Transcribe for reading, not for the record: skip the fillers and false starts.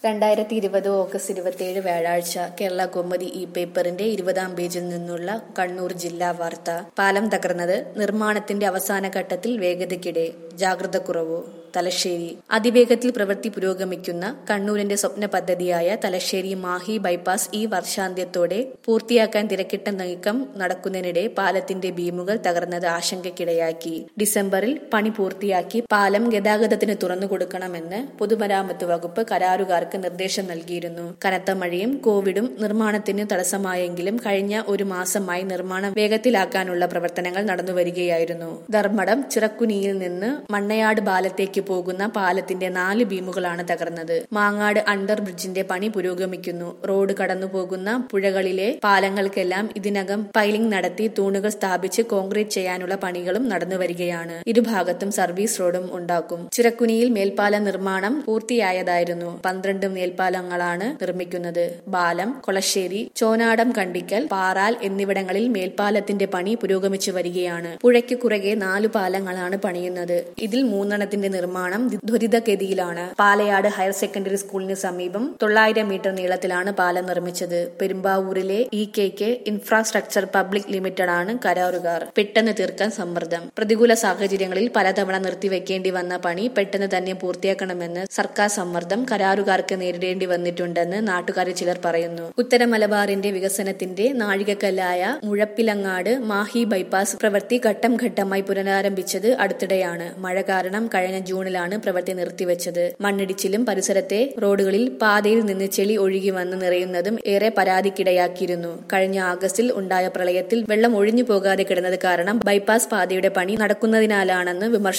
2020 August 27 വ്യാഴാഴ്ച കേരള കൗമുദി ഈ പേപ്പറിന്റെ 20-ാം പേജിൽ നിന്നുള്ള കണ്ണൂർ ജില്ലാ വാർത്ത. പാലം തകർന്നത് നിർമ്മാണത്തിന്റെ അവസാന ഘട്ടത്തിൽ വേഗതയ്ക്കിടെ ജാഗ്രതക്കുറവ്. തലശ്ശേരി. അതിവേഗത്തിൽ പ്രവൃത്തി പുരോഗമിക്കുന്ന കണ്ണൂരിന്റെ സ്വപ്ന പദ്ധതിയായ തലശ്ശേരി മാഹി ബൈപ്പാസ് ഈ വർഷാന്ത്യത്തോടെ പൂർത്തിയാക്കാൻ തിരക്കിട്ട നീക്കം നടക്കുന്നതിനിടെ പാലത്തിന്റെ ബീമുകൾ തകർന്നത് ആശങ്കയ്ക്കിടയാക്കി. ഡിസംബറിൽ പണി പൂർത്തിയാക്കി പാലം ഗതാഗതത്തിന് തുറന്നുകൊടുക്കണമെന്ന് പൊതുമരാമത്ത് വകുപ്പ് കരാറുകാർക്ക് നിർദ്ദേശം നൽകിയിരുന്നു. കനത്ത മഴയും കോവിഡും നിർമ്മാണത്തിന് തടസ്സമായെങ്കിലും കഴിഞ്ഞ ഒരു മാസമായി നിർമ്മാണം വേഗത്തിലാക്കാനുള്ള പ്രവർത്തനങ്ങൾ നടന്നുവരികയായിരുന്നു. ധർമ്മടം ചിറക്കുനിയിൽ നിന്ന് മണ്ണയാട് പാലത്തേക്ക് പോകുന്ന പാലത്തിന്റെ 4 ബീമുകളാണ് തകർന്നത്. മാങ്ങാട് അണ്ടർ ബ്രിഡ്ജിന്റെ പണി പുരോഗമിക്കുന്നു. റോഡ് കടന്നു പോകുന്ന പുഴകളിലെ പാലങ്ങൾക്കെല്ലാം ഇതിനകം പൈലിംഗ് നടത്തി തൂണുകൾ സ്ഥാപിച്ച് കോൺക്രീറ്റ് ചെയ്യാനുള്ള പണികളും നടന്നുവരികയാണ്. ഇരുഭാഗത്തും സർവീസ് റോഡും ഉണ്ടാക്കും. ചിറക്കുനിയിൽ മേൽപ്പാല നിർമ്മാണം പൂർത്തിയായതായിരുന്നു. 12 മേൽപ്പാലങ്ങളാണ് നിർമ്മിക്കുന്നത്. ബാലം, കൊളശ്ശേരി, ചോനാടം കണ്ടിക്കൽ, പാറാൽ എന്നിവിടങ്ങളിൽ മേൽപ്പാലത്തിന്റെ പണി പുരോഗമിച്ചു വരികയാണ്. പുഴയ്ക്ക് കുറുകെ 4 പാലങ്ങളാണ് പണിയുന്നത്. ഇതിൽ 3 നിർമ്മാണം ത്വരിതഗതിയിലാണ്. പാലയാട് ഹയർ സെക്കൻഡറി സ്കൂളിന് സമീപം 900 മീറ്റർ നീളത്തിലാണ് പാലം നിർമ്മിച്ചത്. പെരുമ്പാവൂരിലെ EKK ഇൻഫ്രാസ്ട്രക്ചർ പബ്ലിക് ലിമിറ്റഡ് ആണ് കരാറുകാർ. പെട്ടെന്ന് തീർക്കാൻ സമ്മർദ്ദം. പ്രതികൂല സാഹചര്യങ്ങളിൽ പലതവണ നിർത്തിവെക്കേണ്ടി വന്ന പണി പെട്ടെന്ന് തന്നെ പൂർത്തിയാക്കണമെന്ന് സർക്കാർ സമ്മർദ്ദം കരാറുകാർക്ക് നേരിടേണ്ടി വന്നിട്ടുണ്ടെന്ന് നാട്ടുകാരിൽ ചിലർ പറയുന്നു. ഉത്തര മലബാറിന്റെ വികസനത്തിന്റെ നാഴികക്കല്ലായ മുഴപ്പിലങ്ങാട് മാഹി ബൈപ്പാസ് പ്രവൃത്തി ഘട്ടം ഘട്ടമായി പുനരാരംഭിച്ചത് അടുത്തിടെയാണ്. മഴ കാരണം കഴിഞ്ഞ ജൂണിലാണ് പ്രവൃത്തി നിർത്തിവെച്ചത്. മണ്ണിടിച്ചിലും പരിസരത്തെ റോഡുകളിൽ പാതയിൽ നിന്ന് ചെളി ഒഴുകി വന്ന് നിറയുന്നതും ഏറെ പരാതിക്കിടയാക്കിയിരുന്നു. കഴിഞ്ഞ ആഗസ്റ്റിൽ ഉണ്ടായ പ്രളയത്തിൽ വെള്ളം ഒഴിഞ്ഞു പോകാതെ കിടന്നത് കാരണം ബൈപ്പാസ് പാതയുടെ പണി നടക്കുന്നതിനാലാണെന്ന് വിമർശനം